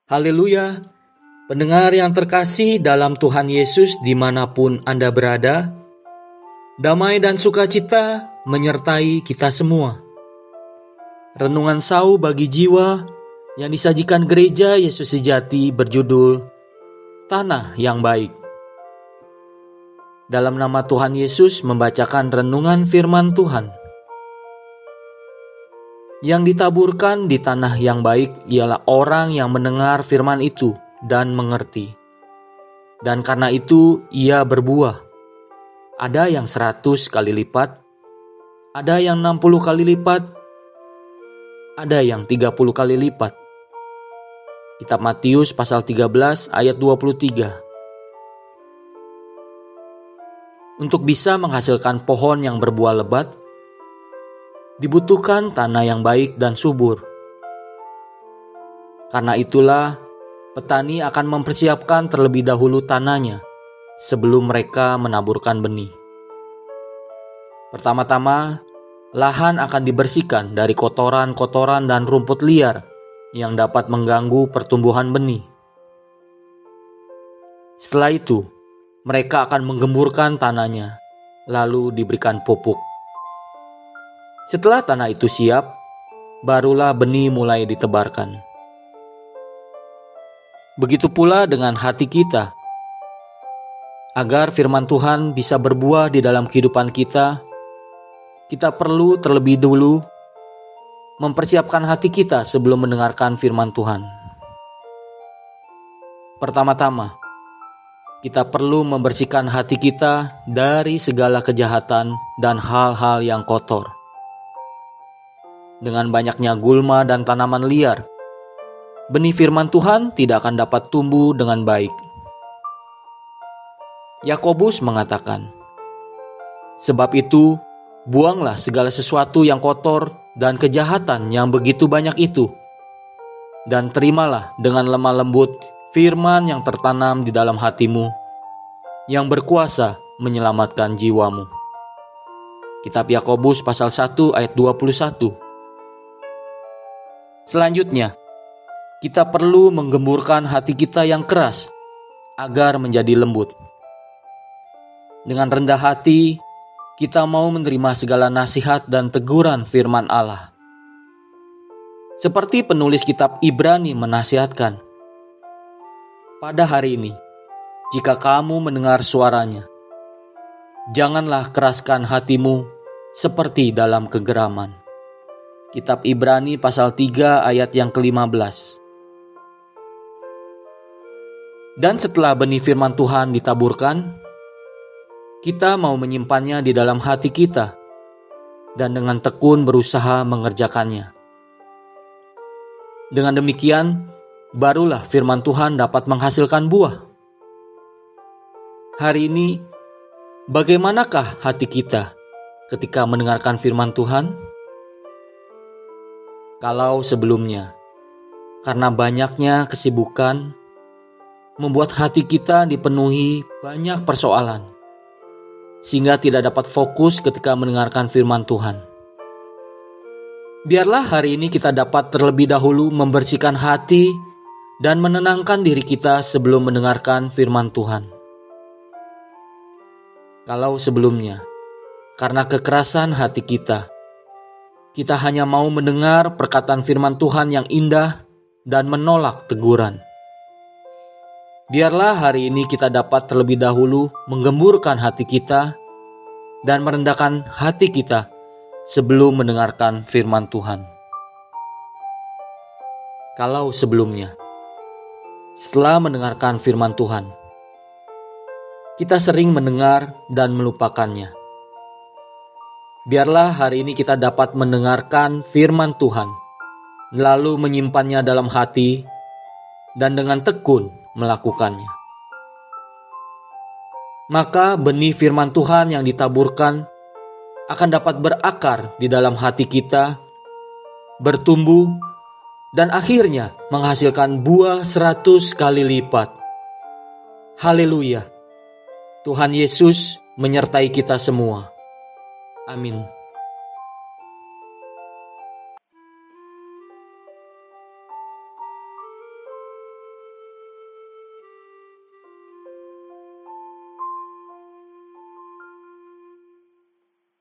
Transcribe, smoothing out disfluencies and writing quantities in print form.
Haleluya, pendengar yang terkasih dalam Tuhan Yesus dimanapun Anda berada, damai dan sukacita menyertai kita semua. Renungan sau bagi jiwa yang disajikan Gereja Yesus Sejati berjudul Tanah yang Baik. Dalam nama Tuhan Yesus membacakan renungan firman Tuhan. Yang ditaburkan di tanah yang baik ialah orang yang mendengar firman itu dan mengerti. Dan karena itu ia berbuah. Ada yang 100 kali lipat, ada yang 60 kali lipat, ada yang 30 kali lipat. Kitab Matius pasal 13 ayat 23. Untuk bisa menghasilkan pohon yang berbuah lebat, dibutuhkan tanah yang baik dan subur. Karena itulah, petani akan mempersiapkan terlebih dahulu tanahnya sebelum mereka menaburkan benih. Pertama-tama, lahan akan dibersihkan dari kotoran-kotoran dan rumput liar yang dapat mengganggu pertumbuhan benih. Setelah itu, mereka akan menggemburkan tanahnya, lalu diberikan pupuk. Setelah tanah itu siap, barulah benih mulai ditebarkan. Begitu pula dengan hati kita. Agar firman Tuhan bisa berbuah di dalam kehidupan kita perlu terlebih dulu mempersiapkan hati kita sebelum mendengarkan firman Tuhan. Pertama-tama, kita perlu membersihkan hati kita dari segala kejahatan dan hal-hal yang kotor. Dengan banyaknya gulma dan tanaman liar, benih firman Tuhan tidak akan dapat tumbuh dengan baik. Yakobus mengatakan, "Sebab itu, buanglah segala sesuatu yang kotor dan kejahatan yang begitu banyak itu, dan terimalah dengan lemah lembut firman yang tertanam di dalam hatimu, yang berkuasa menyelamatkan jiwamu." Kitab Yakobus pasal 1 ayat 21. Selanjutnya, kita perlu menggemburkan hati kita yang keras agar menjadi lembut. Dengan rendah hati, kita mau menerima segala nasihat dan teguran firman Allah. Seperti penulis kitab Ibrani menasihatkan, pada hari ini, jika kamu mendengar suaranya, janganlah keraskan hatimu seperti dalam kegeraman. Kitab Ibrani pasal 3 ayat yang ke-15. Dan setelah benih firman Tuhan ditaburkan, kita mau menyimpannya di dalam hati kita dan dengan tekun berusaha mengerjakannya. Dengan demikian, barulah firman Tuhan dapat menghasilkan buah. Hari ini, bagaimanakah hati kita ketika mendengarkan firman Tuhan? Kalau sebelumnya, karena banyaknya kesibukan, membuat hati kita dipenuhi banyak persoalan, sehingga tidak dapat fokus ketika mendengarkan firman Tuhan. Biarlah hari ini kita dapat terlebih dahulu membersihkan hati dan menenangkan diri kita sebelum mendengarkan firman Tuhan. Kalau sebelumnya, karena kekerasan hati kita hanya mau mendengar perkataan firman Tuhan yang indah dan menolak teguran. Biarlah hari ini kita dapat terlebih dahulu menggemburkan hati kita dan merendahkan hati kita sebelum mendengarkan firman Tuhan. Kalau sebelumnya, setelah mendengarkan firman Tuhan, kita sering mendengar dan melupakannya. Biarlah hari ini kita dapat mendengarkan firman Tuhan, lalu menyimpannya dalam hati, dan dengan tekun melakukannya. Maka benih firman Tuhan yang ditaburkan akan dapat berakar di dalam hati kita, bertumbuh, dan akhirnya menghasilkan buah 100 kali lipat. Haleluya! Tuhan Yesus menyertai kita semua. Amin.